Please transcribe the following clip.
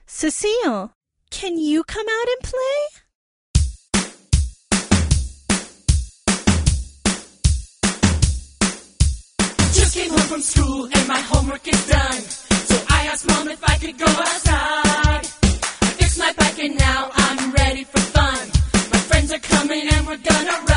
Cecile, can you come out and play? Just came home from school and my homework is done. So I asked Mom if I could go outside. I fixed my bike and now I'm ready for fun. My friends are coming and we're gonna ride.